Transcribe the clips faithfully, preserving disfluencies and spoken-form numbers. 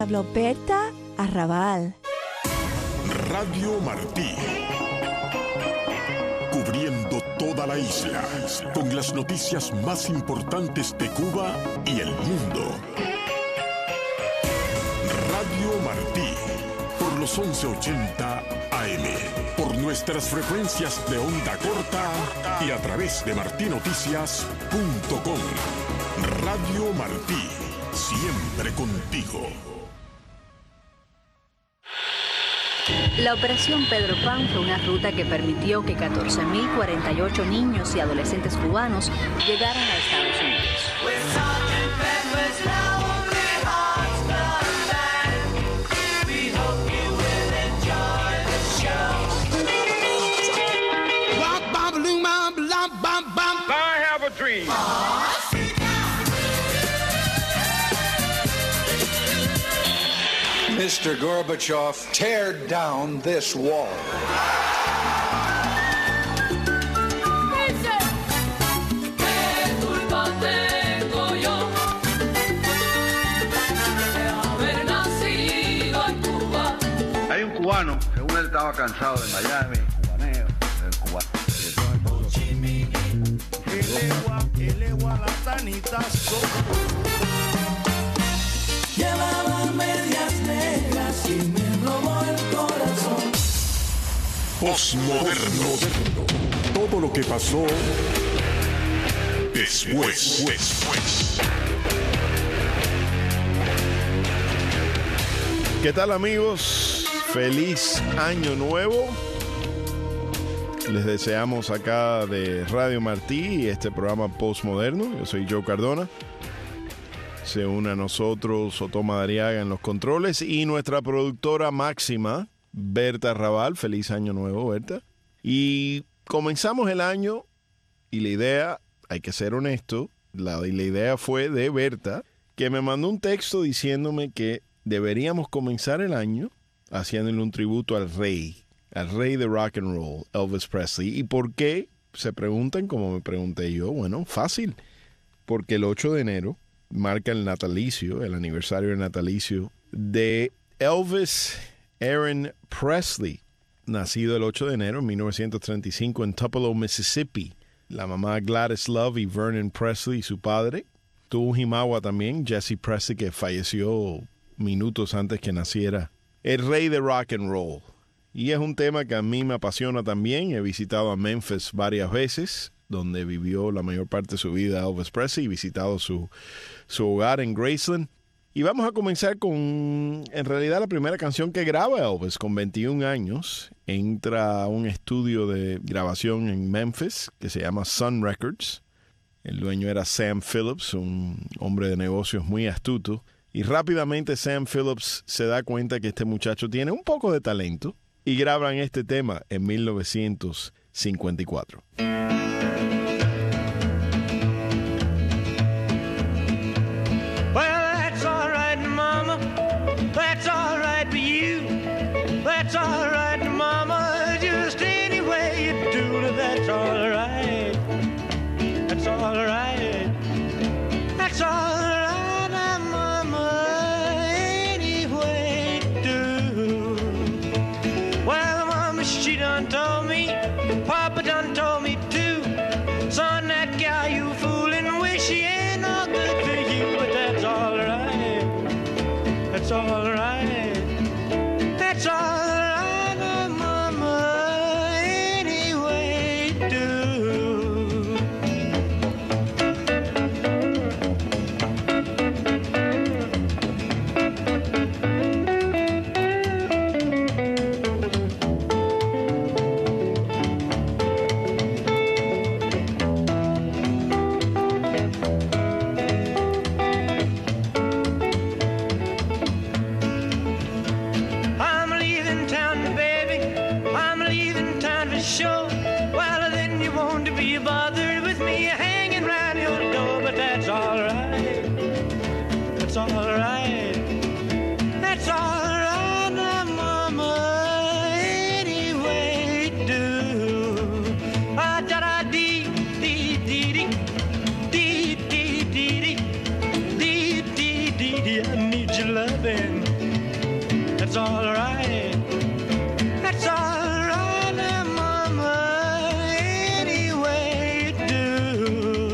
Habló Berta Arrabal. Radio Martí. Cubriendo toda la isla con las noticias más importantes de Cuba y el mundo. Radio Martí. Por los once ochenta A M. Por nuestras frecuencias de onda corta y a través de martí noticias punto com. Radio Martí. Siempre contigo. La Operación Pedro Pan fue una ruta que permitió que catorce mil cuarenta y ocho niños y adolescentes cubanos llegaran a Estados Unidos. I have a dream. Mister Gorbachev, tear down this wall. Hay un cubano, según él estaba cansado de Miami, cubaneo, del cubano. Llevaba medias negras y me robó el corazón. Postmoderno. Todo lo que pasó después. después. ¿Qué tal, amigos? Feliz año nuevo. Les deseamos acá de Radio Martí y este programa Postmoderno. Yo soy Joe Cardona. Se une a nosotros Otto Madariaga en los controles y nuestra productora máxima, Berta Arrabal. Feliz año nuevo, Berta. Y comenzamos el año y la idea, hay que ser honesto, la, la idea fue de Berta, que me mandó un texto diciéndome que deberíamos comenzar el año haciéndole un tributo al rey, al rey de rock and roll, Elvis Presley. ¿Y por qué? Se preguntan como me pregunté yo. Bueno, fácil. Porque el ocho de enero marca el natalicio, el aniversario del natalicio de Elvis Aaron Presley, nacido el ocho de enero de mil novecientos treinta y cinco en Tupelo, Mississippi. La mamá Gladys Love y Vernon Presley y su padre. Tuvo un jimagua también, Jesse Presley, que falleció minutos antes que naciera. El rey de rock and roll. Y es un tema que a mí me apasiona también. He visitado a Memphis varias veces, donde vivió la mayor parte de su vida Elvis Presley, y visitado su, su hogar en Graceland. Y vamos a comenzar con, en realidad, la primera canción que graba Elvis con veintiún años. Entra a un estudio de grabación en Memphis que se llama Sun Records. El dueño era Sam Phillips, un hombre de negocios muy astuto. Y rápidamente Sam Phillips se da cuenta que este muchacho tiene un poco de talento y graban este tema en mil novecientos cincuenta y cuatro. That's all right, mama, just any way you do, that's all right. That's all right. That's all right, mama, any way you do. Well, mama, she done told me, Papa done told me too. Son, that gal you fooling with, she ain't no good to you, but that's all right. That's all right. That's all right. I'm leaving That's all right. That's all right, now, mama, any way you do.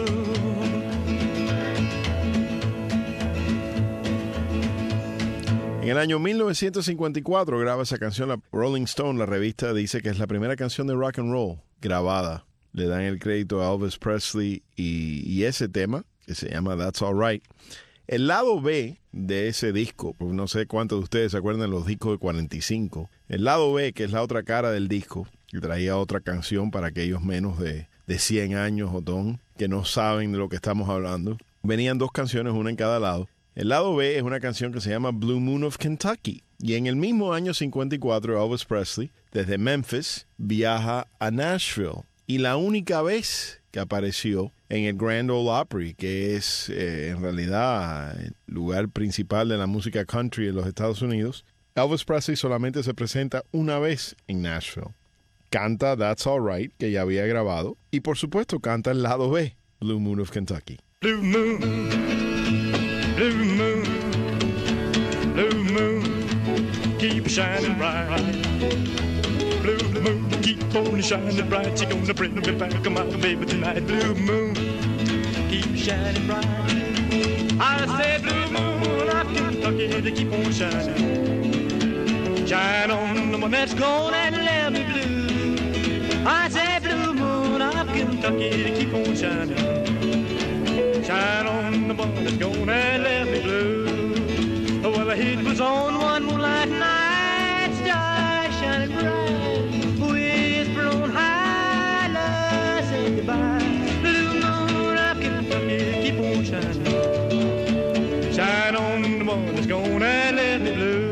En el año mil novecientos cincuenta y cuatro graba esa canción la Rolling Stone. La revista dice que es la primera canción de rock and roll grabada. Le dan el crédito a Elvis Presley y, y ese tema, que se llama That's All Right. El lado B de ese disco, pues no sé cuántos de ustedes se acuerdan de los discos de cuarenta y cinco. El lado B, que es la otra cara del disco, que traía otra canción para aquellos menos de, de cien años, Otón, que no saben de lo que estamos hablando. Venían dos canciones, una en cada lado. El lado B es una canción que se llama Blue Moon of Kentucky. Y en el mismo año cincuenta y cuatro, Elvis Presley, desde Memphis, viaja a Nashville. Y la única vez que apareció en el Grand Ole Opry, que es eh, en realidad el lugar principal de la música country en los Estados Unidos, Elvis Presley solamente se presenta una vez en Nashville. Canta That's All Right, que ya había grabado, y por supuesto canta el lado B, Blue Moon of Kentucky. Blue moon, blue moon, blue moon, keep shining bright. Blue moon, keep on shining bright. You're gonna bring me back, my baby, tonight. Blue moon, keep shining bright. I say blue moon of Kentucky to keep on shining. Shine on the one that's gone and let me blue. I say blue moon of Kentucky to keep on shining. Shine on the one that's gone and left me blue. Well, the heat was on one moonlight night, stars shining bright, whisper on high, love say goodbye. Blue moon of Kentucky, keep on shining. Shine on the one that's gone and left me blue.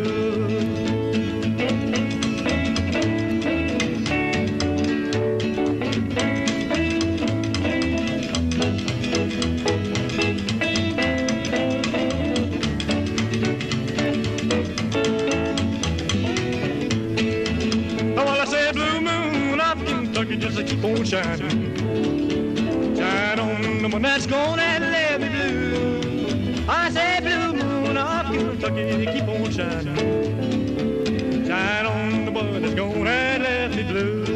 Just keep on shining. Shine on the one that's gone and let me blue. I say blue moon of Kentucky, keep on shining. Shine on the one that's gone and let me blue.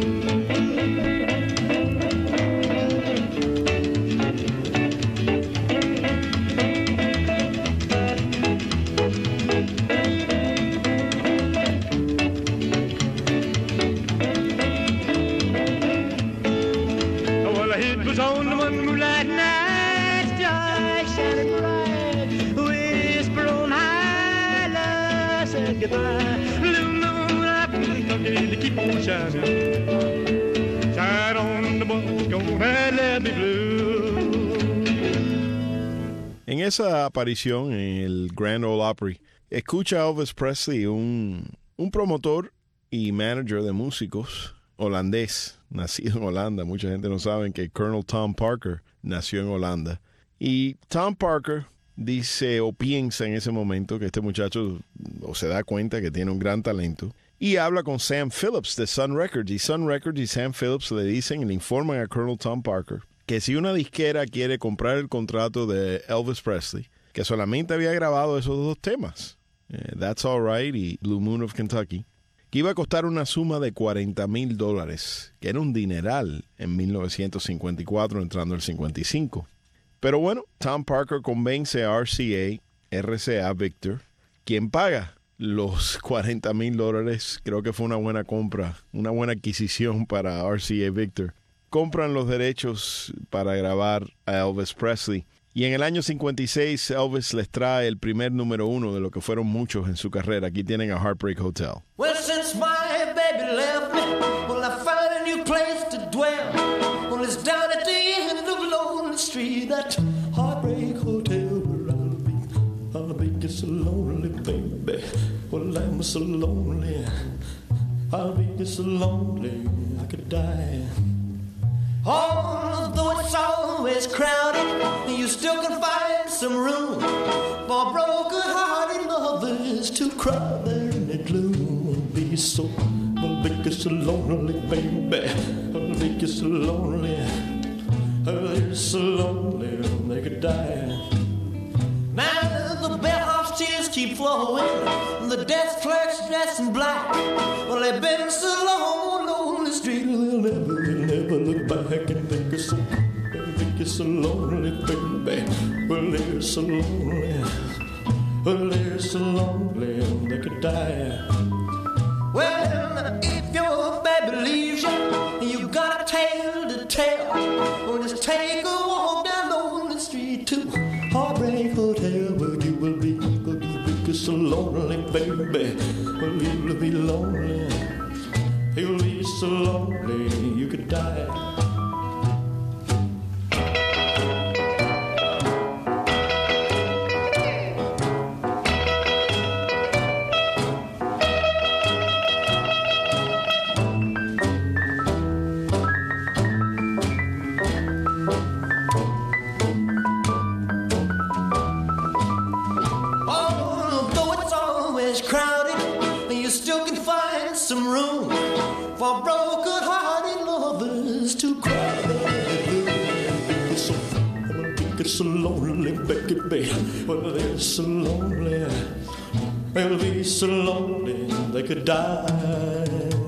En esa aparición en el Grand Ole Opry, escucha a Elvis Presley, un, un promotor y manager de músicos holandés, nacido en Holanda. Mucha gente no sabe que Colonel Tom Parker nació en Holanda. Y Tom Parker dice o piensa en ese momento que este muchacho o se da cuenta que tiene un gran talento y habla con Sam Phillips de Sun Records. Y Sun Records y Sam Phillips le dicen y le informan a Colonel Tom Parker que si una disquera quiere comprar el contrato de Elvis Presley, que solamente había grabado esos dos temas, eh, That's All Right y Blue Moon of Kentucky, que iba a costar una suma de cuarenta mil dólares, que era un dineral en mil novecientos cincuenta y cuatro, entrando el cincuenta y cinco. Pero bueno, Tom Parker convence a R C A, R C A Victor, quien paga los cuarenta mil dólares. Creo que fue una buena compra, una buena adquisición para R C A Victor. Compran los derechos para grabar a Elvis Presley. Y en el año cincuenta y seis, Elvis les trae el primer número uno de lo que fueron muchos en su carrera. Aquí tienen a Heartbreak Hotel. Well, since my baby left me, well, I found a new place to dwell. Well, it's down at the end of the lonely street, that Heartbreak Hotel where I'll be. I'll be just so lonely, baby. Well, I'm so lonely. I'll be just so lonely, I could die. Although it's always crowded, you still can find some room for broken-hearted lovers to cry there in the gloom. Be so, I'll be so lonely, baby. I'll be so lonely. I'll be so lonely, they could die. Now the bellhop's tears keep flowing, the desk clerks dressed in black. Well, they've been so long on the street, they'll never, they'll never look back and think it's so, think it's so lonely, baby. Well, they're so lonely. Well, they're so lonely they could die. Well, if your baby leaves you, you got a tale to tell. Well, just take a walk down on the street to Heartbreak Hotel, where you will be, will you be so lonely, baby. Well, you'll be lonely. You'll be so lonely you could die. So lonely, baby. Well, they're so lonely. They'll be so lonely they could die.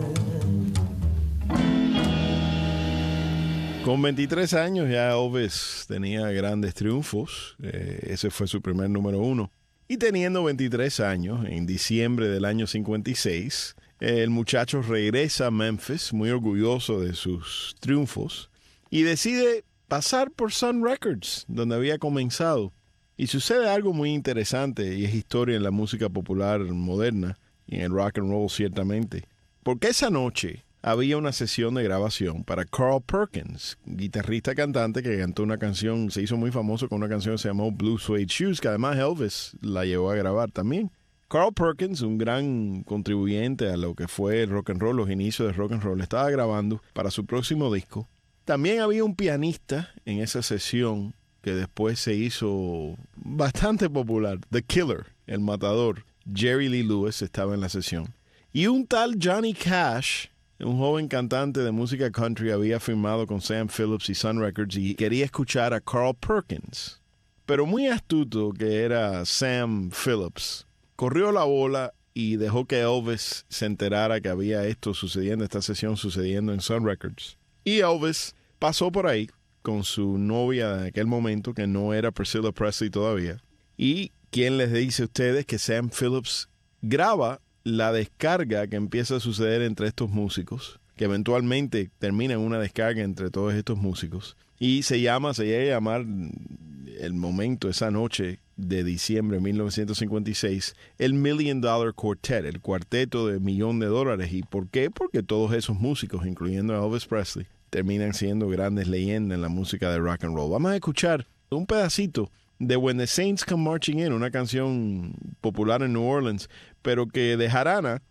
Con veintitrés años ya Elvis tenía grandes triunfos. Eh, ese fue su primer número uno. Y teniendo veintitrés años, en diciembre del año cincuenta y seis, el muchacho regresa a Memphis muy orgulloso de sus triunfos y decide pasar por Sun Records, donde había comenzado. Y sucede algo muy interesante, y es historia en la música popular moderna, y en el rock and roll ciertamente. Porque esa noche había una sesión de grabación para Carl Perkins, guitarrista cantante que cantó una canción, se hizo muy famoso con una canción que se llamó Blue Suede Shoes, que además Elvis la llevó a grabar también. Carl Perkins, un gran contribuyente a lo que fue el rock and roll, los inicios del rock and roll, estaba grabando para su próximo disco. También había un pianista en esa sesión que después se hizo bastante popular, The Killer, el matador. Jerry Lee Lewis estaba en la sesión. Y un tal Johnny Cash, un joven cantante de música country, había firmado con Sam Phillips y Sun Records y quería escuchar a Carl Perkins. Pero muy astuto que era Sam Phillips, corrió la bola y dejó que Elvis se enterara que había esto sucediendo, esta sesión sucediendo en Sun Records. Y Elvis pasó por ahí con su novia de aquel momento, que no era Priscilla Presley todavía. Y ¿quién les dice a ustedes que Sam Phillips graba la descarga que empieza a suceder entre estos músicos, que eventualmente termina en una descarga entre todos estos músicos? Y se llama, se llega a llamar el momento, esa noche de diciembre de mil novecientos cincuenta y seis, el Million Dollar Quartet, el cuarteto de millón de dólares. ¿Y por qué? Porque todos esos músicos, incluyendo a Elvis Presley, terminan siendo grandes leyendas en la música de rock and roll. Vamos a escuchar un pedacito de When the Saints Come Marching In, una canción popular en New Orleans, pero que de jarana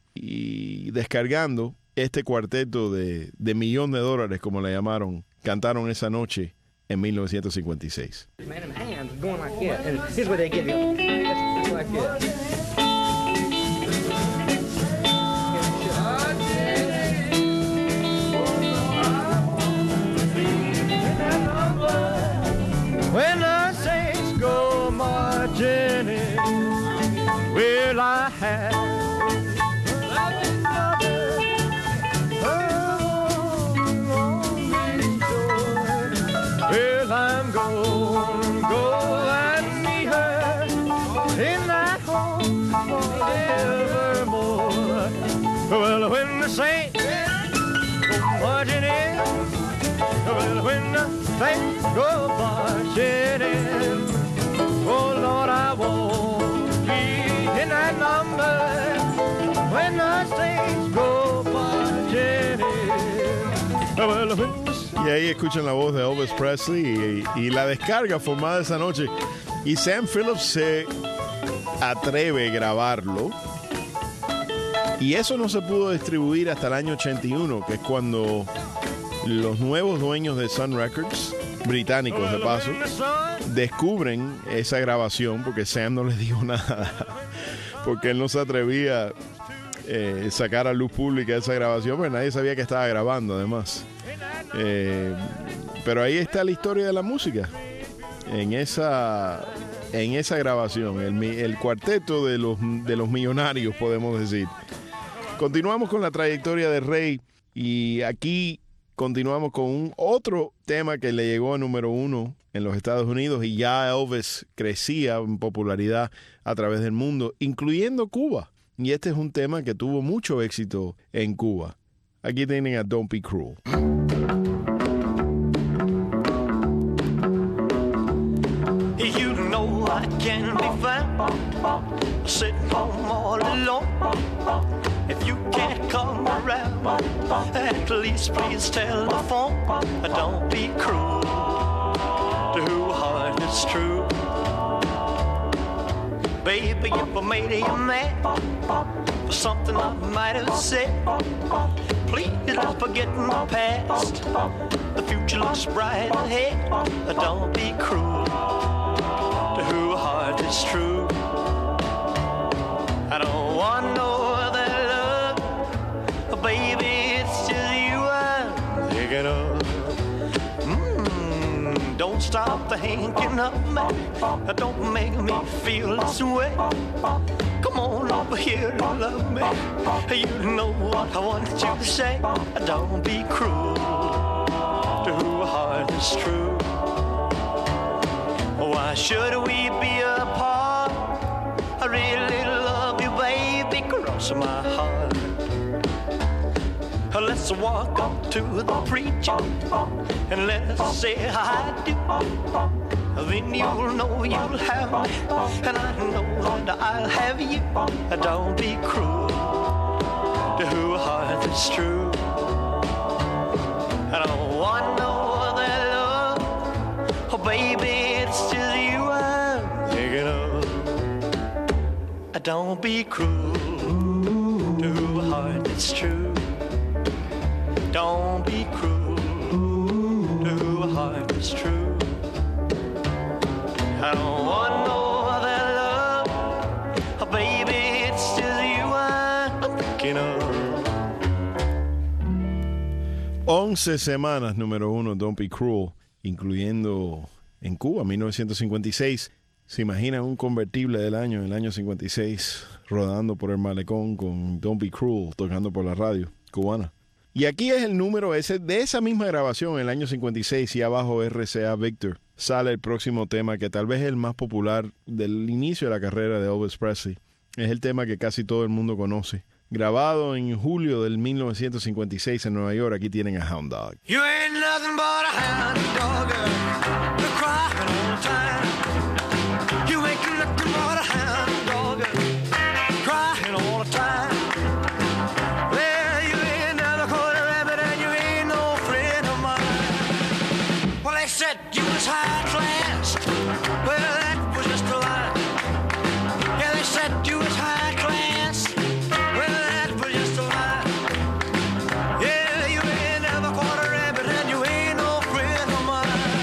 y descargando este cuarteto de, de millón de dólares, como le llamaron, cantaron esa noche en mil novecientos cincuenta y seis. Man, hands going like that, and here's what they give you. Just like this. When the saints go marching in, will I have loving mother, oh, on shore? Well, I'm going, go and meet her in that home forevermore. Well, when the saints go marching in, well, when the saints go marching in, oh Lord, I won't be in that number when the saints go marching in. Well, when the... Y ahí escuchan la voz de Elvis Presley y, y la descarga formada esa noche. Y Sam Phillips se atreve a grabarlo. Y eso no se pudo distribuir hasta el año ochenta y uno, que es cuando los nuevos dueños de Sun Records, británicos de paso, descubren esa grabación porque Sam no les dijo nada, porque él no se atrevía a eh, sacar a luz pública esa grabación, porque nadie sabía que estaba grabando además. Eh, pero ahí está la historia de la música. En esa en esa grabación, el, el cuarteto de los, de los millonarios, podemos decir. Continuamos con la trayectoria de Ray y aquí continuamos con un otro tema que le llegó a número uno en los Estados Unidos y ya Elvis crecía en popularidad a través del mundo, incluyendo Cuba. Y este es un tema que tuvo mucho éxito en Cuba. Aquí tienen a Don't Be Cruel. You know I can be found sitting home all alone. If you can't come around, at least please telephone. Don't be cruel to who heart is true. Baby, if I made you mad for something I might have said, please don't forget the past. The future looks bright ahead. Don't be cruel to who heart is true. I don't want no other love, baby, it's just you I'm thinking of. Mm, don't stop thinking of me, don't make me feel this way. Come on over here and love me. You know what I want you to say. Don't be cruel to who heart is true. Why should we be apart? I really love you, baby, cross my heart. Let's walk up to the preacher and let's say I do. Then you'll know you'll have me, and I know that I'll have you. Don't be cruel to who heart is true. I don't want no other love, oh baby, it's just you I'm thinking of. Don't be cruel to who heart is true. Don't be cruel to who heart is true. I don't want no other love, oh baby, it's just you I'm thinking of. Once semanas número uno, Don't Be Cruel, incluyendo en Cuba, mil novecientos cincuenta y seis. ¿Se imaginan un convertible del año, en el año cincuenta y seis, rodando por el malecón con Don't Be Cruel, tocando por la radio cubana? Y aquí es el número ese de esa misma grabación, en el año cincuenta y seis, y abajo R C A Victor, sale el próximo tema que tal vez es el más popular del inicio de la carrera de Elvis Presley. Es el tema que casi todo el mundo conoce. Grabado en julio del mil novecientos cincuenta y seis en Nueva York, aquí tienen a Hound Dog. You ain't nothing but a hound dog, girl. You're crying all the time. You ain't nothing but a hound dog, crying all the time. Well, you ain't never caught a rabbit and you ain't no friend of mine. Well, they said you was high class. Well, that was just a lie. Yeah, they said you was high class. Well, that was just a lie. Yeah, you ain't never caught a rabbit and you ain't no friend of mine.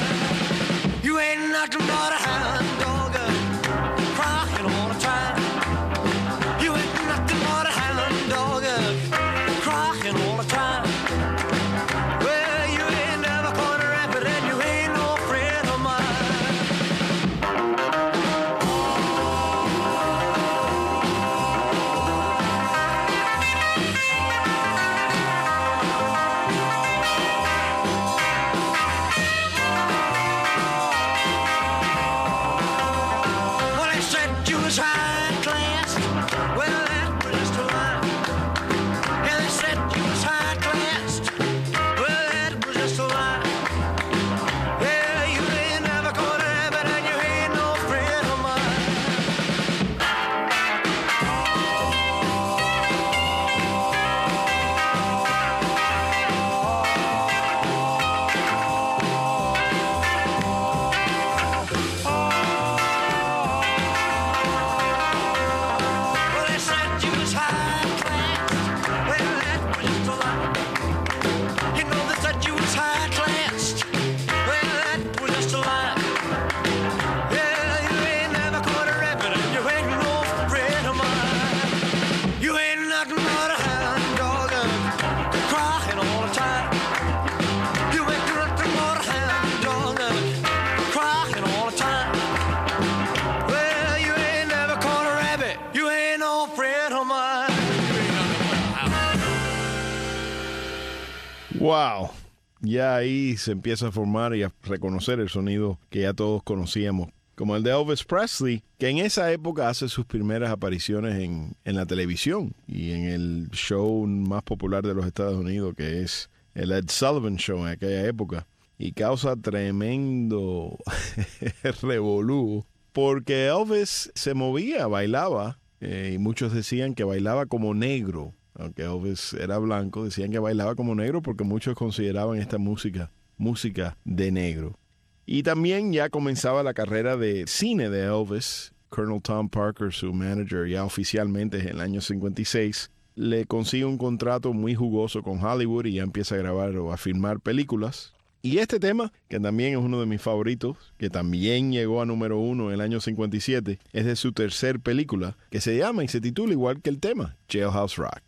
Wow. Ya ahí se empieza a formar y a reconocer el sonido que ya todos conocíamos, como el de Elvis Presley, que en esa época hace sus primeras apariciones en, en la televisión y en el show más popular de los Estados Unidos, que es el Ed Sullivan Show en aquella época, y causa tremendo revolú, porque Elvis se movía, bailaba, eh, y muchos decían que bailaba como negro. Aunque Elvis era blanco, decían que bailaba como negro porque muchos consideraban esta música música de negro. Y también ya comenzaba la carrera de cine de Elvis. Colonel Tom Parker, su manager, ya oficialmente en el año cincuenta y seis, le consigue un contrato muy jugoso con Hollywood y ya empieza a grabar o a filmar películas. Y este tema, que también es uno de mis favoritos, que también llegó a número uno en el año cincuenta y siete, es de su tercer película, que se llama y se titula igual que el tema, Jailhouse Rock.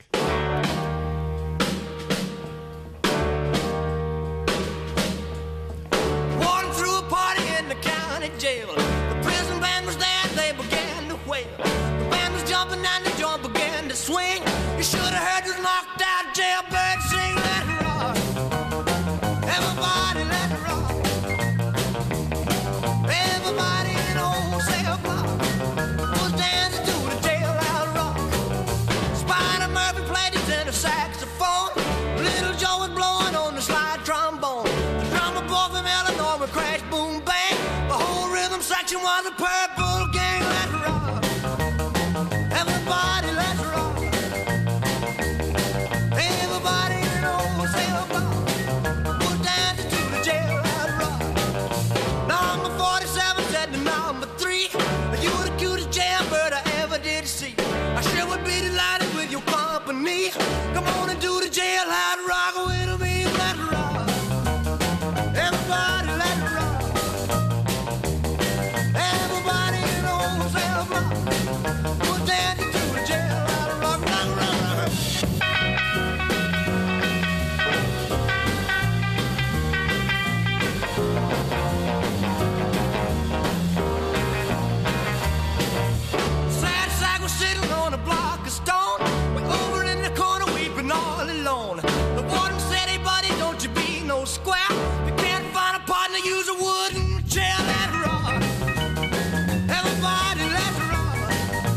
Jail. The prison band was there, they began to wail. The band was jumping and the joint began to swing. You should have heard this knocked out jailbird sing. Let it rock, everybody let it rock. Everybody in the whole cell block was dancing to the jailhouse rock. Spider Murphy played his tenor saxophone. Little Joe was blowing on the slide trombone. The drummer boy from Illinois would crash, boom, bang. The whole rhythm section was a purple gang. Let's rock, everybody, let's rock. Everybody in the whole cell block was dancing to the jailhouse rock. Number forty-seven said to number three, you were the cutest jailbird I ever did see. I sure would be delighted with your company. Come on and do the jailhouse rock with me. Let's rock, everybody, let's rock. Everybody in the whole cell block was dancing to the jailhouse rock, rock, rock, rock. Sad sack was sitting on a block of stone, way over in the corner weeping all alone. The warden said, hey buddy, don't you be no square. You can't find a partner, use a wooden chair. Let it rock, everybody let's rock.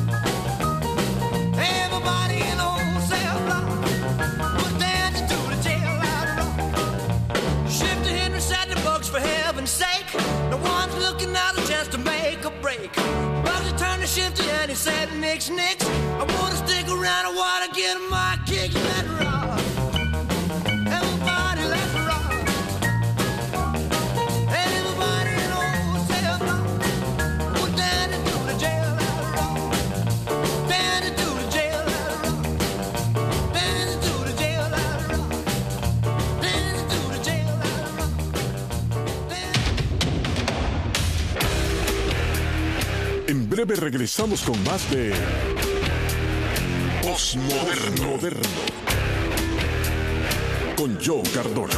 Everybody in the whole cell block was dancing to the jailhouse rock. Shifter Henry said the bugs for heaven's sake. No one's looking out a chance to make a break. Bugsy turned to Shifty and he said, Nix, Nix, I wanna stick around, I wanna get my kick. Let's rock, everybody let's rock. Everybody in the whole cell block was dancing to the jailhouse rock. Dancing to the jailhouse rock. Dancing to the jailhouse rock. Dancing to the jailhouse rock. En breve regresamos con más de Postmoderno Moderno con Joe Cardona.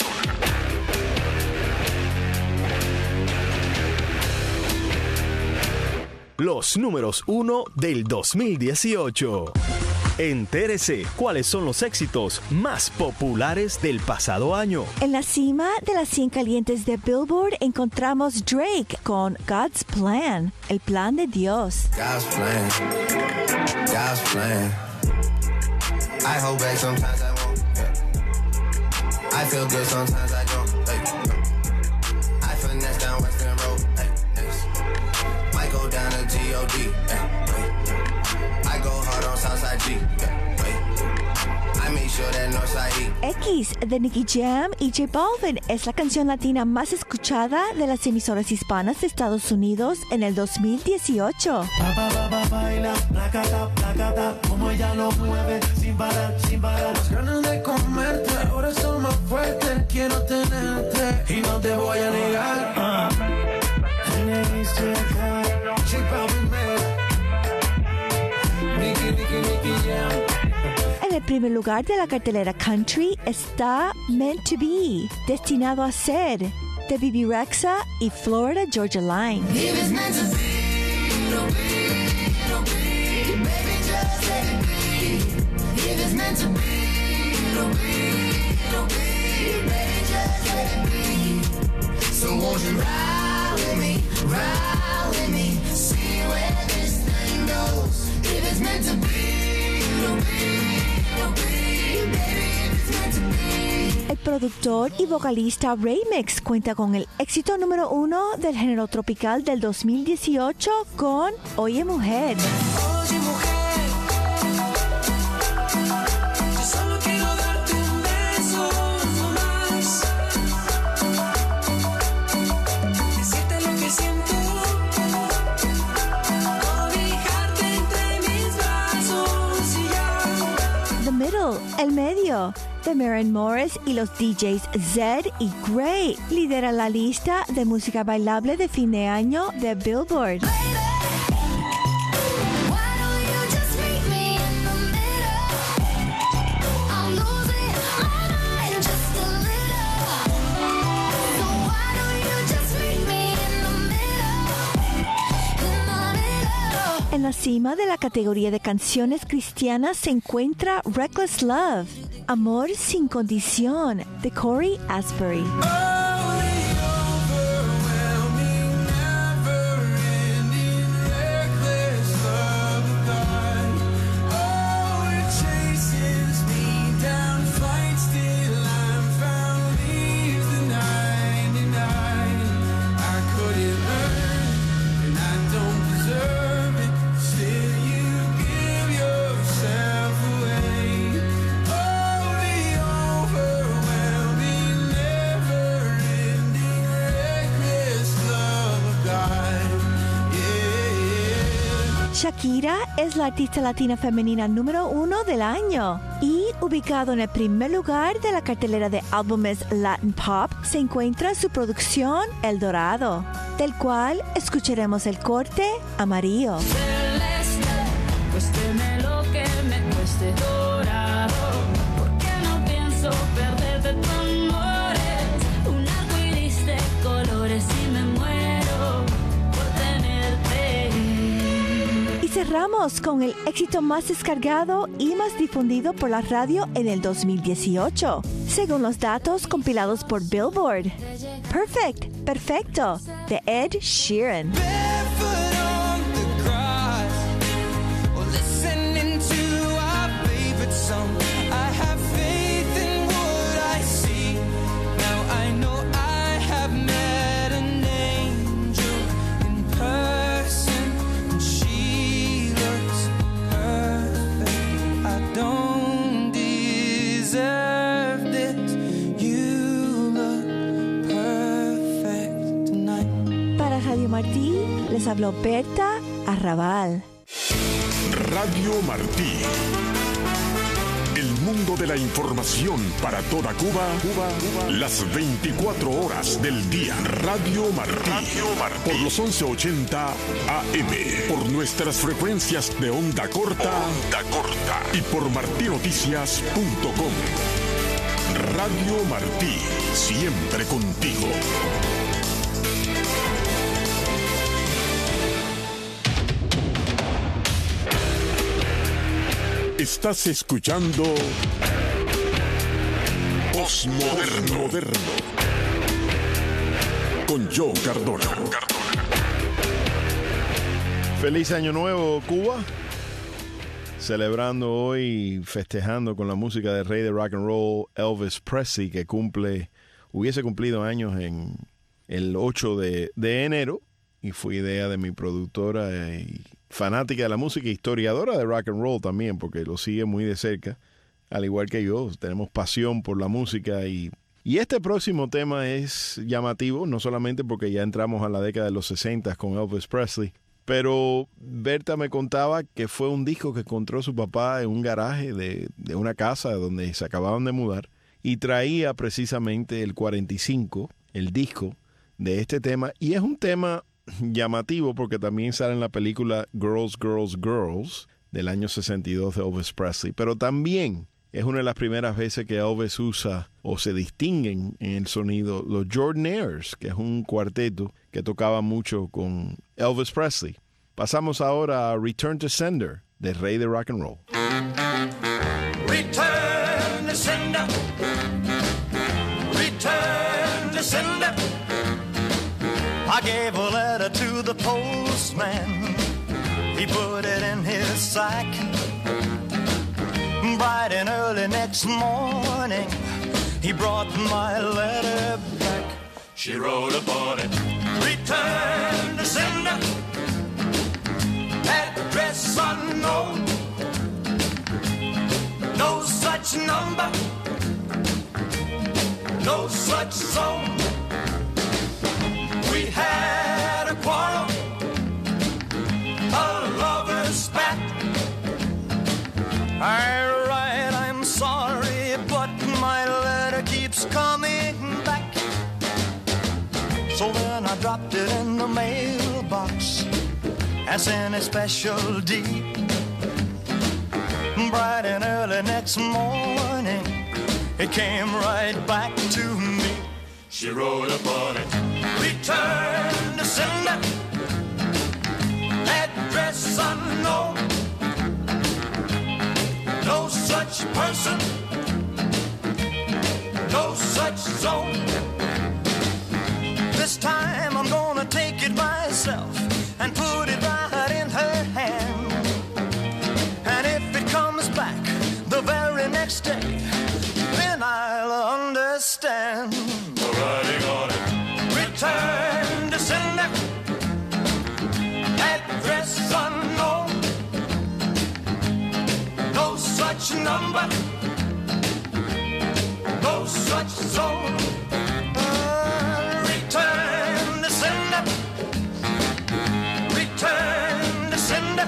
Los números uno del dos mil dieciocho. Entérese cuáles son los éxitos más populares del pasado año. En la cima de las cien calientes de Billboard encontramos Drake con God's Plan, el plan de Dios. God's plan, God's plan. I hold back sometimes I won't. Yeah. I feel good sometimes I don't. Hey. I finesse down Western Road. Hey. Yes. Might go down to G O D. Hey. I go hard on Southside G. I make sure that Northside E. X de Nicky Jam y J Balvin es la canción latina más escuchada de las emisoras hispanas de Estados Unidos en el dos mil dieciocho. Pa, pa, pa, pa, baila, placata, placata, como ella lo mueve, sin parar, sin parar. Las ganas de comerte, ahora son más fuertes. Quiero tenerte y no te voy a negar. Uh. En el primer lugar de la cartelera country está Meant to Be, Destinado a Ser, de Bebe Rexha y Florida Georgia Line. If it's meant to be, it'll be, it'll be. Baby, just let it be. If it's meant to be, it'll be, it'll be. could it be? So won't you ride with me, ride with me, see where this thing goes. If it's meant to be, it'll be, it'll be, baby, if it's meant to be. El productor y vocalista Remix cuenta con el éxito número uno del género tropical del dos mil dieciocho con Oye Mujer. Oye mujer, yo solo quiero darte un beso, no más. Decirte lo que siento, cobijarte entre mis brazos y ya. The Middle, el medio, de Maren Morris y los D Js Zed y Gray lidera la lista de música bailable de fin de año de Billboard. En la cima de la categoría de canciones cristianas se encuentra Reckless Love, Amor sin condición, de Corey Asbury. Shakira es la artista latina femenina número uno del año y ubicado en el primer lugar de la cartelera de álbumes Latin Pop se encuentra su producción El Dorado, del cual escucharemos el corte Amarillo. Celeste, cuésteme lo que me cueste dorado, porque no pienso perderte tu amores, un arcoíris de colores y me muero por tenerte. Y cerramos con el éxito más descargado y más difundido por la radio en el dos mil dieciocho, según los datos compilados por Billboard. Perfect, perfecto, de Ed Sheeran. Radio Martí, les habló Berta Arrabal. Radio Martí. El mundo de la información para toda Cuba, Cuba, Cuba. Las veinticuatro horas del día. Radio Martí. Radio Martí. Por los once ochenta A M. Por nuestras frecuencias de onda corta. Onda corta. Y por martí noticias punto com. Radio Martí. Siempre contigo. Estás escuchando Postmoderno Moderno con Joe Cardona. Feliz Año Nuevo, Cuba. Celebrando hoy, festejando con la música del rey de rock and roll, Elvis Presley, que cumple, hubiese cumplido años en el ocho de, de enero, y fue idea de mi productora y fanática de la música, historiadora de rock and roll también, porque lo sigue muy de cerca, al igual que yo. Tenemos pasión por la música y, y este próximo tema es llamativo, no solamente porque ya entramos a la década de los sesenta con Elvis Presley, pero Berta me contaba que fue un disco que encontró su papá en un garaje de, de una casa donde se acababan de mudar y traía precisamente el cuarenta y cinco, el disco de este tema, y es un tema llamativo porque también sale en la película Girls, Girls, Girls del año sesenta y dos de Elvis Presley, pero también es una de las primeras veces que Elvis usa o se distinguen en el sonido los Jordanaires, que es un cuarteto que tocaba mucho con Elvis Presley. Pasamos ahora a Return to Sender, del rey de rock and roll. Return to sender. Return gave a letter to the postman. He put it in his sack. Bright and early next morning, he brought my letter back. She wrote upon it, return to sender, address unknown, no such number, no such zone. We had a quarrel, a lover's spat. I write, I'm sorry, but my letter keeps coming back. So then I dropped it in the mailbox as in a special deed. Bright and early next morning, it came right back to me. She wrote upon it, return to sender, address unknown, no such person, no such zone. This time I'm gonna take it myself and put it right in her hand. And if it comes back the very next day, then I'll understand. Writing on it, return to sender, address unknown, no such number, no such zone. Uh, return to sender, return to sender,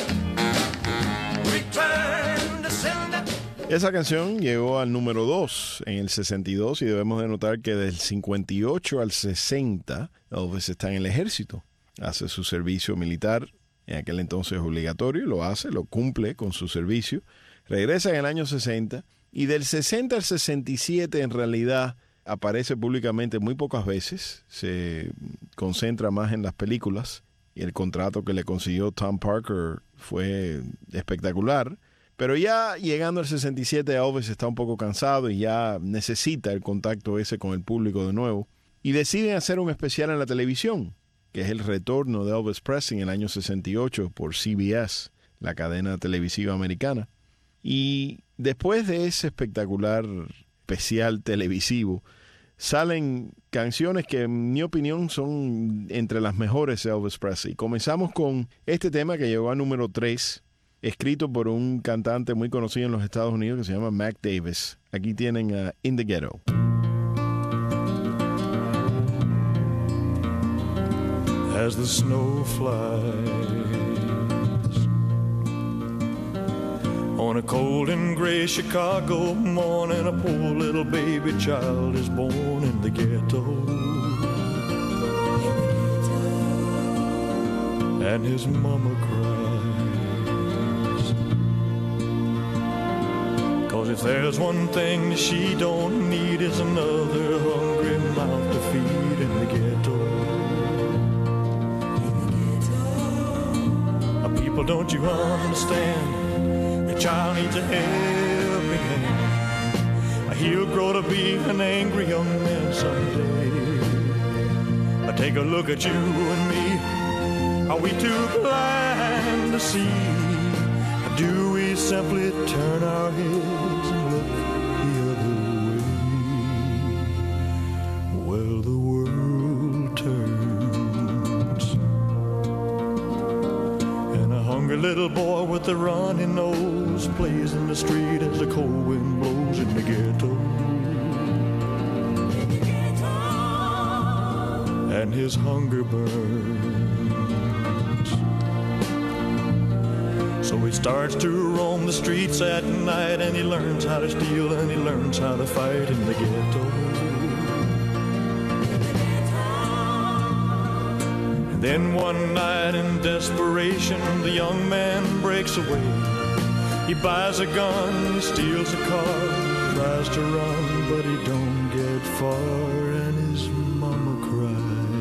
return to sender. Esa canción llegó al número dos en el sesenta y dos y debemos de notar que del cincuenta y ocho al sesenta Elvis está en el ejército. Hace su servicio militar, en aquel entonces obligatorio, lo hace, lo cumple con su servicio. Regresa en el año sesenta y del sesenta al sesenta y siete en realidad aparece públicamente muy pocas veces. Se concentra más en las películas y el contrato que le consiguió Tom Parker fue espectacular. Pero ya llegando al sesenta y siete, Elvis está un poco cansado y ya necesita el contacto ese con el público de nuevo. Y deciden hacer un especial en la televisión, que es el retorno de Elvis Presley en el año sesenta y ocho por C B S, la cadena televisiva americana. Y después de ese espectacular especial televisivo, salen canciones que en mi opinión son entre las mejores de Elvis Presley. Comenzamos con este tema que llegó a número tres, escrito por un cantante muy conocido en los Estados Unidos que se llama Mac Davis. Aquí tienen a In the Ghetto. As the snow flies on a cold and gray Chicago morning, a poor little baby child is born in the ghetto. And his mama cries, 'cause if there's one thing that she don't need is another hungry mouth to feed in the ghetto. People, don't you understand? The child needs a helping hand. He'll grow to be an angry young man someday. Take a look at you and me. Are we too blind to see? Or do we simply turn our heads and look the other way? Well, the world turns, and a hungry little boy with a runny nose plays in the street as the cold wind blows in the ghetto. And his hunger burns, so he starts to roam the streets at night, and he learns how to steal and he learns how to fight in the ghetto. And then one night in desperation, the young man breaks away. He buys a gun, he steals a car, tries to run, but he don't get far, and his mama cries.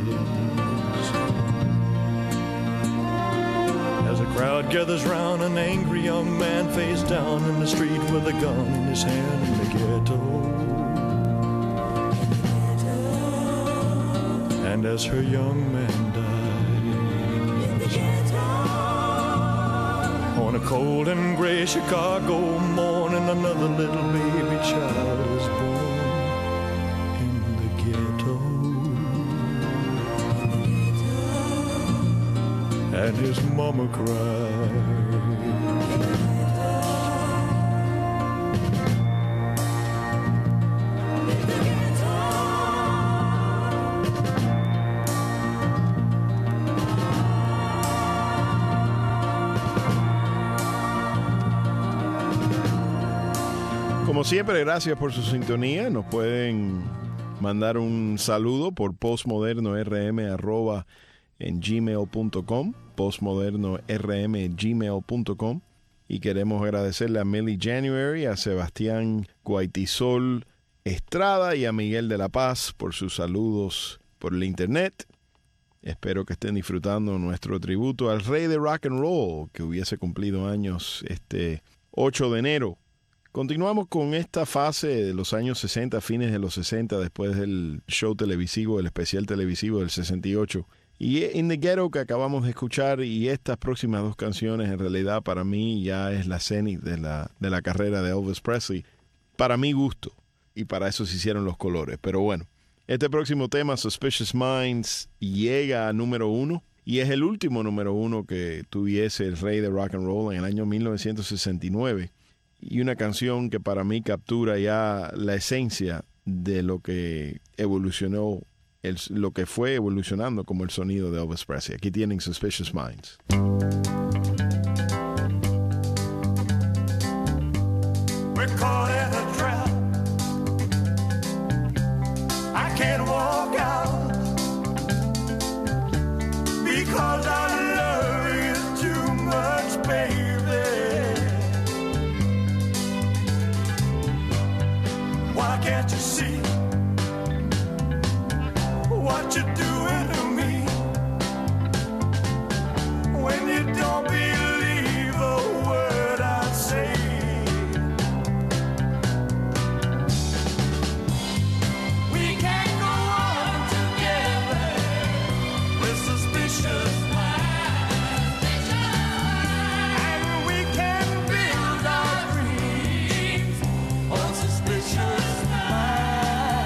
As a crowd gathers round, an angry young man face down in the street with a gun in his hand in the ghetto. And And as her young man died, on a cold and gray Chicago morning, another little baby child was born in the ghetto. And his mama cried. Como siempre, gracias por su sintonía. Nos pueden mandar un saludo por postmodernor m arroba en gmail punto com, postmodernor m gmail punto com. Y queremos agradecerle a Millie January, a Sebastián Guaitisol Estrada y a Miguel de la Paz por sus saludos por el internet. Espero que estén disfrutando nuestro tributo al rey de rock and roll, que hubiese cumplido años este ocho de enero. Continuamos con esta fase de los años sesenta, fines de los sesenta, después del show televisivo, el especial televisivo del sesenta y ocho. Y In the Ghetto, que acabamos de escuchar, y estas próximas dos canciones, en realidad para mí ya es la cenit de la, de la carrera de Elvis Presley, para mi gusto, y para eso se hicieron los colores. Pero bueno, este próximo tema, Suspicious Minds, llega a número uno, y es el último número uno que tuviese el rey de rock and roll en el año mil novecientos sesenta y nueve. Y una canción que para mí captura ya la esencia de lo que evolucionó, el, lo que fue evolucionando como el sonido de Elvis Presley. Aquí tienen Suspicious Minds. We're caught in a trap. I can't walk out because I love you too much, baby. Why can't you see what you're doing to me when you don't believe a word I say? We can't go on together with suspicious minds, and we can build our dreams on suspicious minds.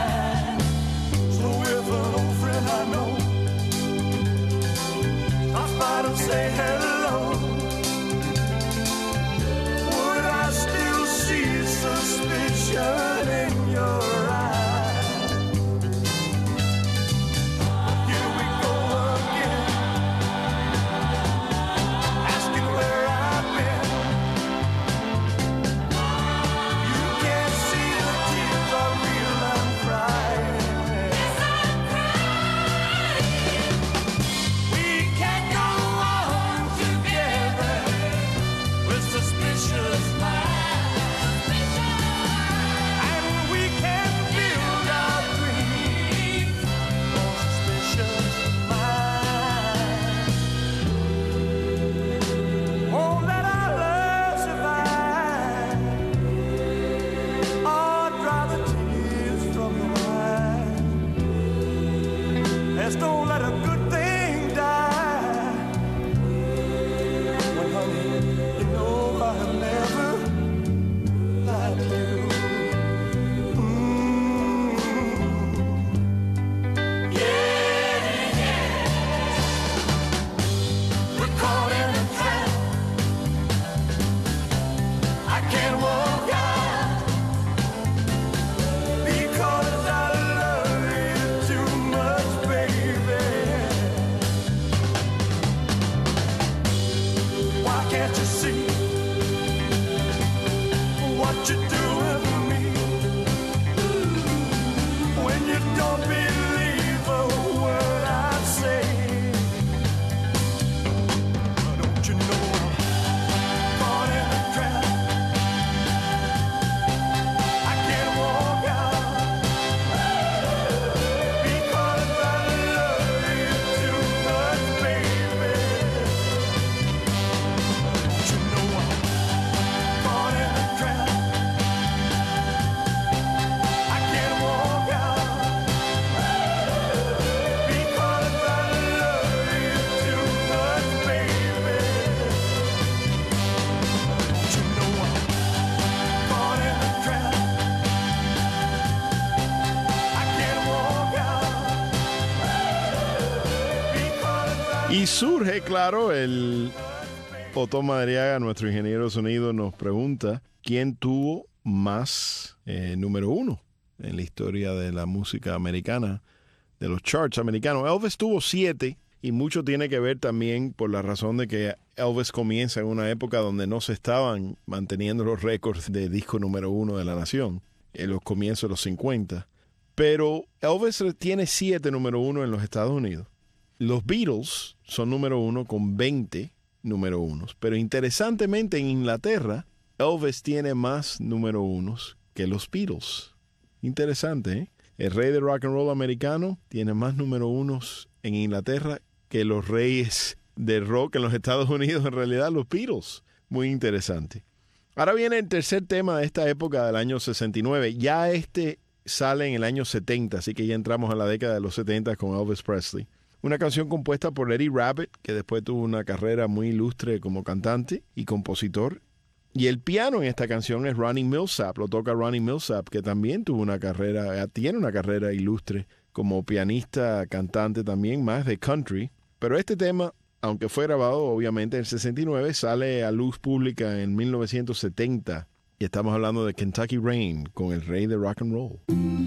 Y surge, claro, el Otto Madriaga, nuestro ingeniero de sonido, nos pregunta quién tuvo más eh, número uno en la historia de la música americana, de los charts americanos. Elvis tuvo siete y mucho tiene que ver también por la razón de que Elvis comienza en una época donde no se estaban manteniendo los récords de disco número uno de la nación, en los comienzos de los cincuenta. Pero Elvis tiene siete número uno en los Estados Unidos. Los Beatles son número uno con veinte número unos. Pero interesantemente en Inglaterra, Elvis tiene más número unos que los Beatles. Interesante, ¿eh? El rey de rock and roll americano tiene más número unos en Inglaterra que los reyes de rock en los Estados Unidos, en realidad los Beatles. Muy interesante. Ahora viene el tercer tema de esta época del año sesenta y nueve. Ya este sale en el año setenta, así que ya entramos a la década de los setenta con Elvis Presley. Una canción compuesta por Eddie Rabbitt, que después tuvo una carrera muy ilustre como cantante y compositor. Y el piano en esta canción es Ronnie Milsap, lo toca Ronnie Milsap, que también tuvo una carrera, tiene una carrera ilustre como pianista, cantante también, más de country. Pero este tema, aunque fue grabado obviamente en el sesenta y nueve, sale a luz pública en mil novecientos setenta. Y estamos hablando de Kentucky Rain con el rey de rock and roll.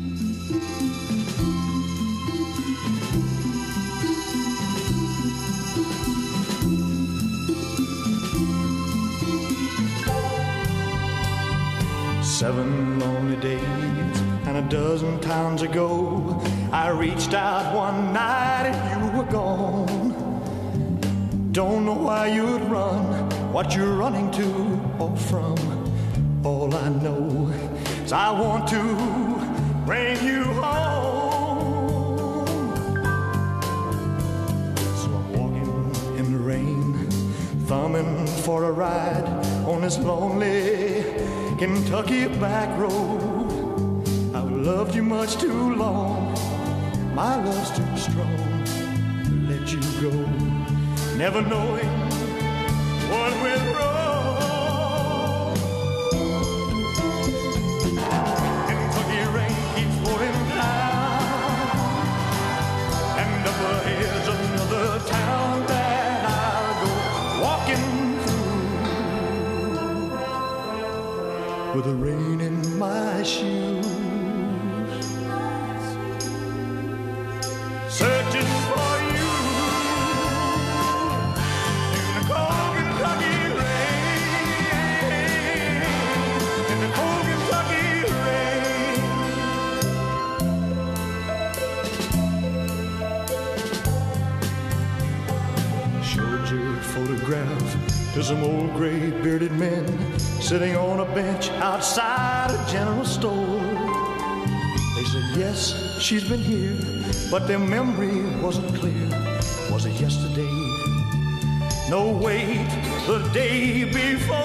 Seven lonely days and a dozen times ago, I reached out one night and you were gone. Don't know why you'd run, what you're running to or from. All I know is I want to bring you home. So I'm walking in the rain, thumbing for a ride on this lonely Kentucky back road. I've loved you much too long, my love's too strong to let you go, never knowing what went wrong. Kentucky rain keeps pouring down, and up ahead's another town that I'll go walking with the rain in my shoes, searching for you in the cold Kentucky rain, in the cold Kentucky rain. Showed your photograph to some old gray bearded men sitting on a bench outside a general store. They said, yes, she's been here, but their memory wasn't clear. Was it yesterday? No, wait, the day before.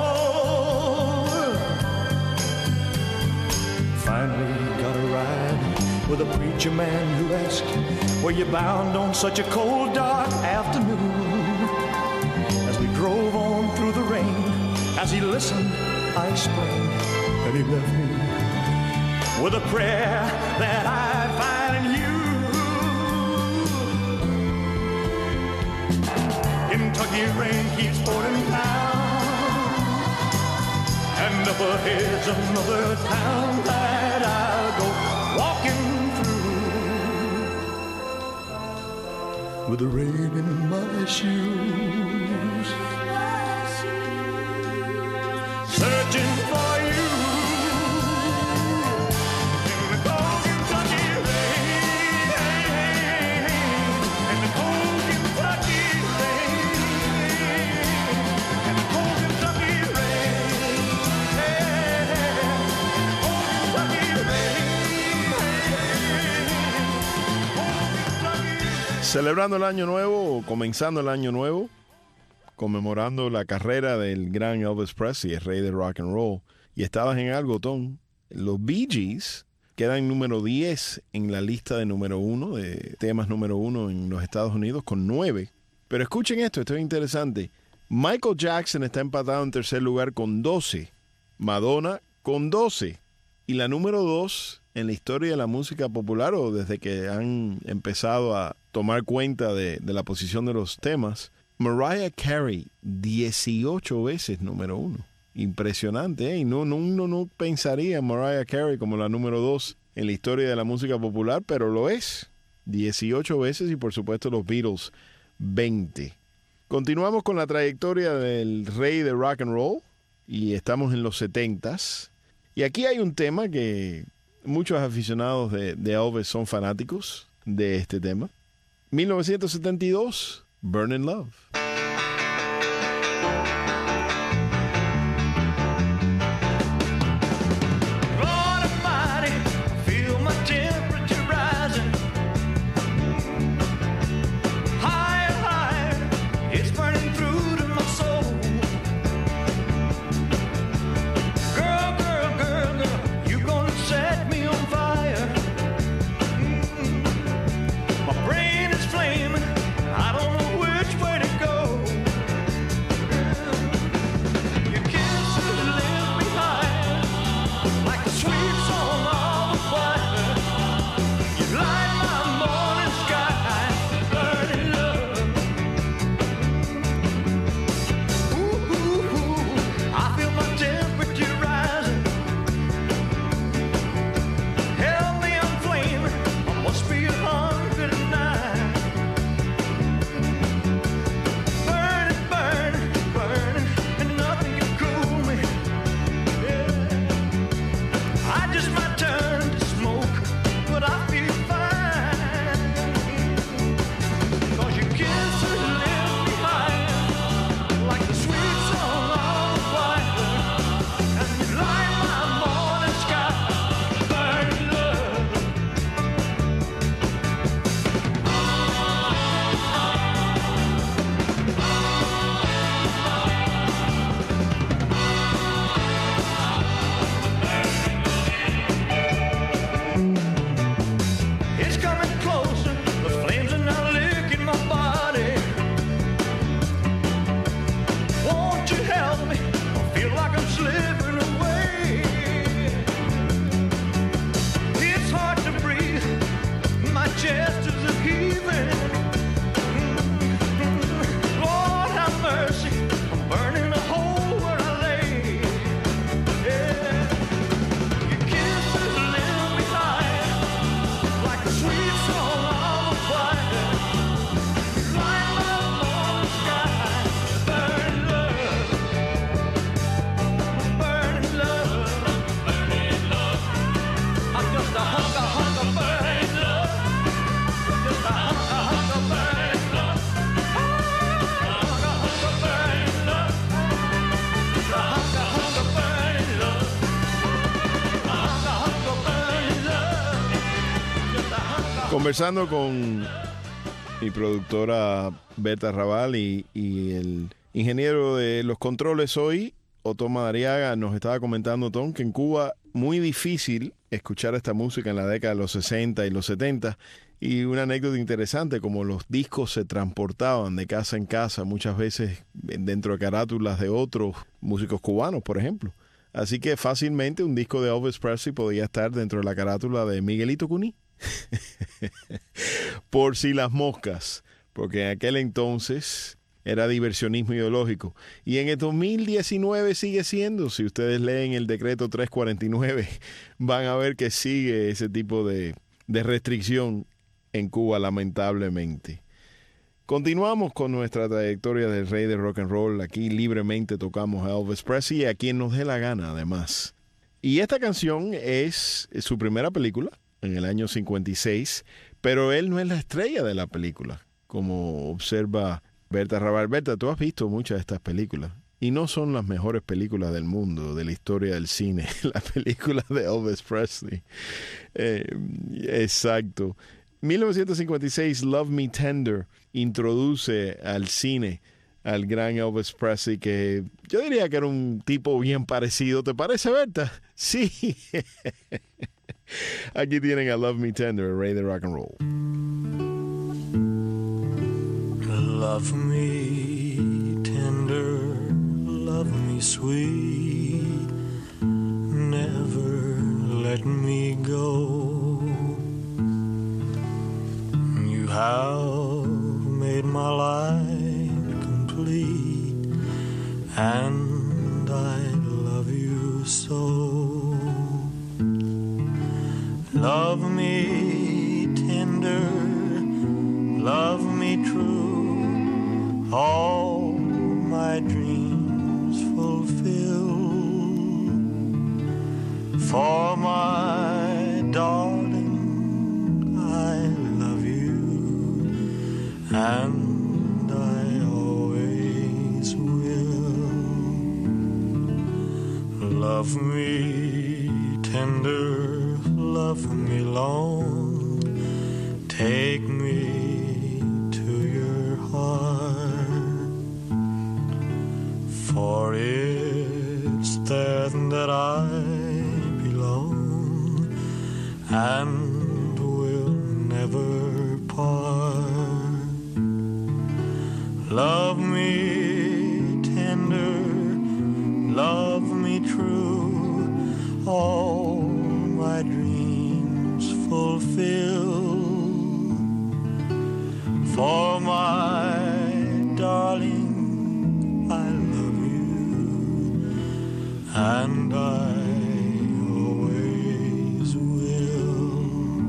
Finally got a ride with a preacher man who asked, were you bound on such a cold, dark afternoon? As we drove on through the rain, as he listened, I explained, and he left me with a prayer that I'd find in you. Kentucky rain keeps pouring down, and up ahead's another town that I'll go walking through with the rain in my shoes. Searching for you in the cold Kentucky rain, in the cold Kentucky rain, in the cold Kentucky rain, cold Kentucky rain. Celebrando el año nuevo, o comenzando el año nuevo, conmemorando la carrera del gran Elvis Presley, el rey de rock and roll. Y estabas en algo, Tom. Los Bee Gees quedan número diez en la lista de número uno, de temas número uno en los Estados Unidos, con nueve. Pero escuchen esto, esto es interesante. Michael Jackson está empatado en tercer lugar con doce. Madonna con doce. Y la número dos en la historia de la música popular, o desde que han empezado a tomar cuenta de, de la posición de los temas, Mariah Carey, dieciocho veces número uno. Impresionante, ¿eh? Y no, no, uno no pensaría en Mariah Carey como la número dos en la historia de la música popular, pero lo es. dieciocho veces y por supuesto los Beatles, veinte. Continuamos con la trayectoria del rey de rock and roll y estamos en los setentas. Y aquí hay un tema que muchos aficionados de, de Elvis son fanáticos de este tema. mil novecientos setenta y dos, Burning Love. Conversando con mi productora Berta Raval y, y el ingeniero de los controles hoy, Otón Madariaga, nos estaba comentando, Otón, que en Cuba muy difícil escuchar esta música en la década de los sesenta y los setenta. Y una anécdota interesante, como los discos se transportaban de casa en casa, muchas veces dentro de carátulas de otros músicos cubanos, por ejemplo. Así que fácilmente un disco de Elvis Presley podía estar dentro de la carátula de Miguelito Cuní. Por si las moscas, porque en aquel entonces era diversionismo ideológico. Y en el dos mil diecinueve sigue siendo. Si ustedes leen el decreto trescientos cuarenta y nueve, van a ver que sigue ese tipo de, de restricción en Cuba, lamentablemente. Continuamos con nuestra trayectoria del rey de rock and roll. Aquí libremente tocamos a Elvis Presley, a quien nos dé la gana, además. Y esta canción es, es su primera película, en el año cincuenta y seis, pero él no es la estrella de la película, como observa Berta Raval. Berta, tú has visto muchas de estas películas, y no son las mejores películas del mundo, de la historia del cine, las películas de Elvis Presley. Eh, exacto. mil novecientos cincuenta y seis, Love Me Tender, introduce al cine al gran Elvis Presley, que yo diría que era un tipo bien parecido. ¿Te parece, Berta? Sí. Aquí tienen a Love Me Tender, el rey de rock and roll. Love me tender, love me sweet, never let me go. You have so. Love me tender, love me true, all my dreams fulfill. For my darling, I love you, and I always will. Love me tender, love me long, take me to your heart, for it's there that I belong and will never part. Love me tender, love me true, all my dreams fulfill. For my darling, I love you, and I always will.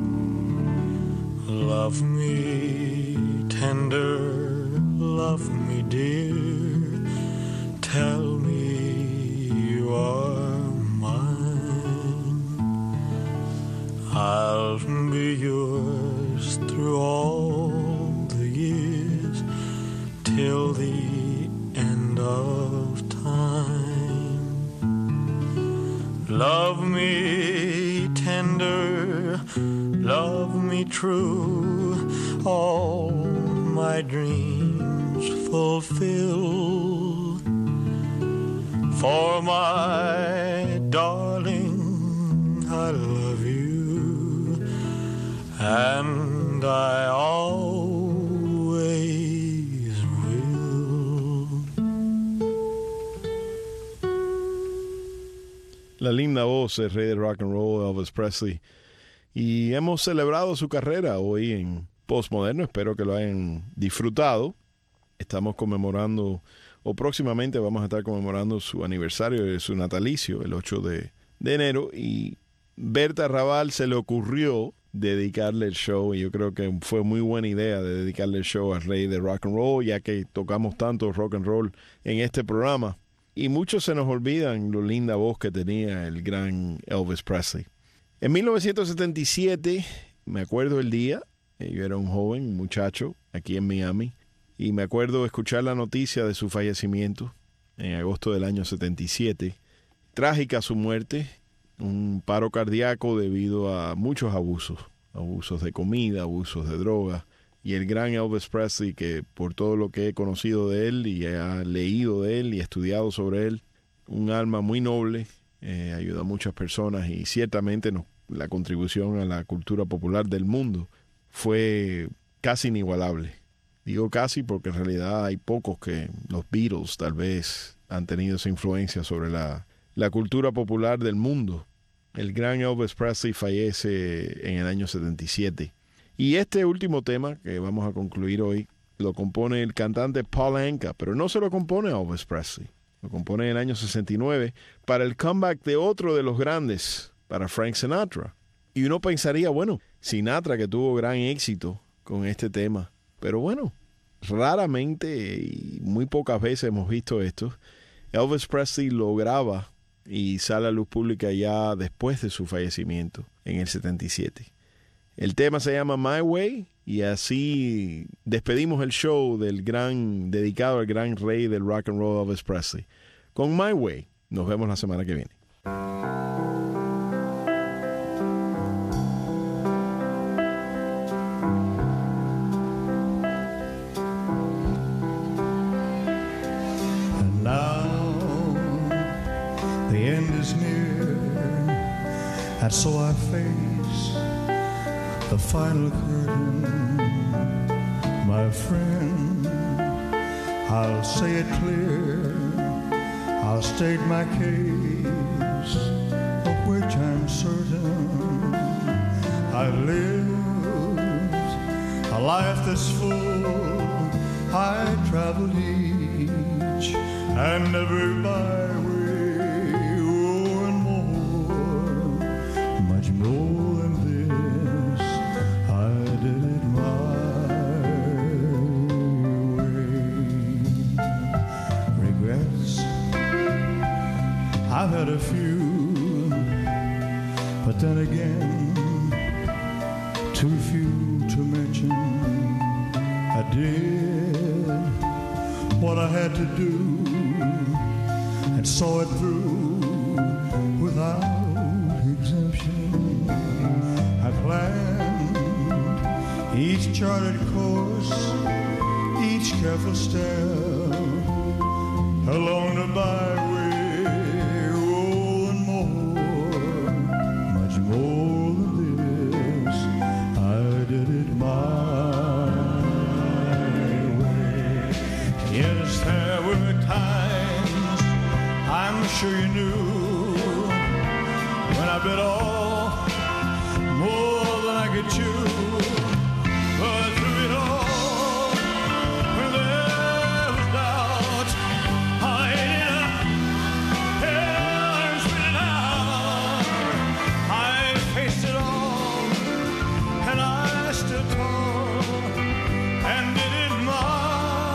Love me tender, love me dear, tell me you are mine. I'll be yours through all the years, till the end of time. Love me tender, love me true, all my dreams fulfill. For my darling, I love you, and I always will. La linda voz del rey del rock and roll, Elvis Presley. Y hemos celebrado su carrera hoy en Postmoderno. Espero que lo hayan disfrutado. Estamos conmemorando, o próximamente vamos a estar conmemorando su aniversario de su natalicio, el ocho de enero. Y Berta Raval se le ocurrió dedicarle el show, y yo creo que fue muy buena idea de dedicarle el show al rey de rock and roll, ya que tocamos tanto rock and roll en este programa. Y muchos se nos olvidan lo linda voz que tenía el gran Elvis Presley. En mil novecientos setenta y siete, me acuerdo el día, yo era un joven, un muchacho, aquí en Miami, y me acuerdo escuchar la noticia de su fallecimiento en agosto del año setenta y siete. Trágica su muerte, un paro cardíaco debido a muchos abusos, abusos de comida, abusos de droga. Y el gran Elvis Presley, que por todo lo que he conocido de él y he leído de él y estudiado sobre él, un alma muy noble, eh, ayuda a muchas personas, y ciertamente no, la contribución a la cultura popular del mundo fue casi inigualable. Digo casi porque en realidad hay pocos que los Beatles tal vez han tenido esa influencia sobre la, la cultura popular del mundo. El gran Elvis Presley fallece en el año setenta y siete. Y este último tema que vamos a concluir hoy lo compone el cantante Paul Anka, pero no se lo compone a Elvis Presley. Lo compone en el año sesenta y nueve para el comeback de otro de los grandes, para Frank Sinatra. Y uno pensaría, bueno, Sinatra, que tuvo gran éxito con este tema. Pero bueno, raramente y muy pocas veces hemos visto esto. Elvis Presley lo graba y sale a luz pública ya después de su fallecimiento en el setenta y siete. El tema se llama My Way, y así despedimos el show del gran, dedicado al gran rey del rock and roll, Elvis Presley, con My Way. Nos vemos la semana que viene. And now the end is near, and so I face the final curtain. My friend, I'll say it clear, I'll state my case, of which I'm certain. I lived a life that's full, I traveled each and every byway, oh, and But then again, too few to mention, I did what I had to do and saw it through without exemption. I planned each charted course, each careful step along the byway, oh, and more, much more than this, I did it my way. Yes, there were times, I'm sure you knew, when I bit off more than I could chew. But through it all, when there was doubt, I ate it up and spit it out. I faced it all, and I stood tall, and did it my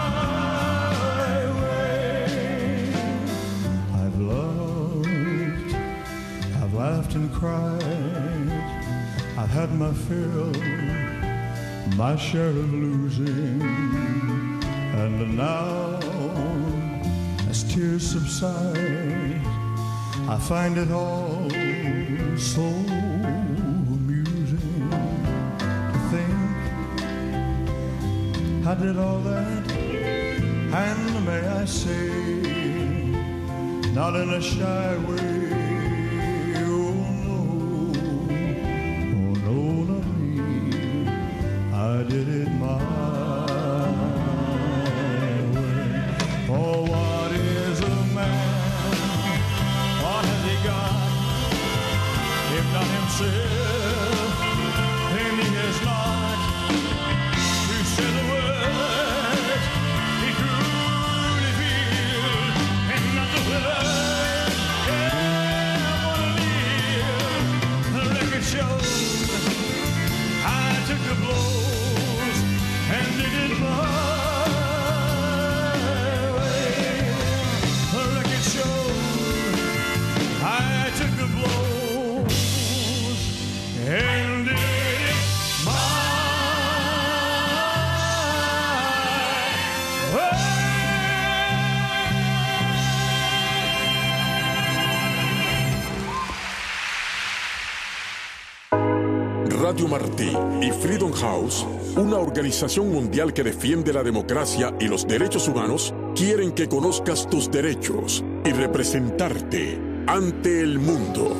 way. I've loved, I've laughed and cried, I've had my fill, my share of losing, and now, as tears subside, I find it all so amusing to think I did all that, and may I say, not in a shy way. I did it my way. Oh, what is a man? What has he got? If not himself, then he has not to say the words he truly feels, and not the words yeah, I wanna live. The record shows I took the blows and did it my way. The record shows I took the blows and did it my way. Radio Martí y Freedom House, una organización mundial que defiende la democracia y los derechos humanos, quieren que conozcas tus derechos y representarte ante el mundo.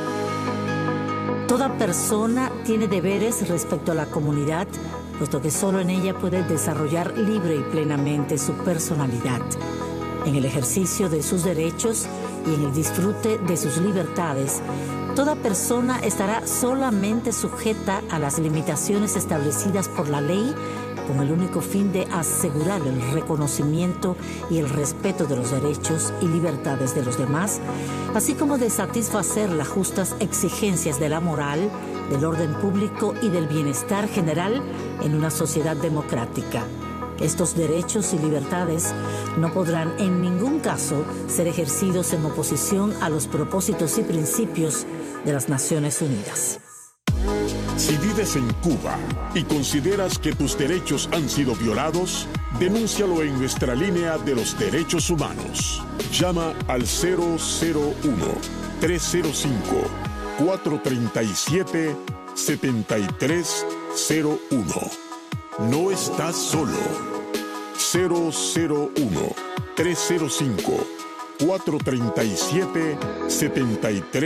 Toda persona tiene deberes respecto a la comunidad, puesto que solo en ella puede desarrollar libre y plenamente su personalidad. En el ejercicio de sus derechos y en el disfrute de sus libertades, toda persona estará solamente sujeta a las limitaciones establecidas por la ley, con el único fin de asegurar el reconocimiento y el respeto de los derechos y libertades de los demás, así como de satisfacer las justas exigencias de la moral, del orden público y del bienestar general en una sociedad democrática. Estos derechos y libertades no podrán en ningún caso ser ejercidos en oposición a los propósitos y principios de las Naciones Unidas. Si vives en Cuba y consideras que tus derechos han sido violados, denúncialo en nuestra línea de los derechos humanos. Llama al cero cero uno, tres cero cinco, cuatro tres siete, siete tres cero uno. No estás solo. cero cero uno, tres cero cinco, cuatro tres siete, siete tres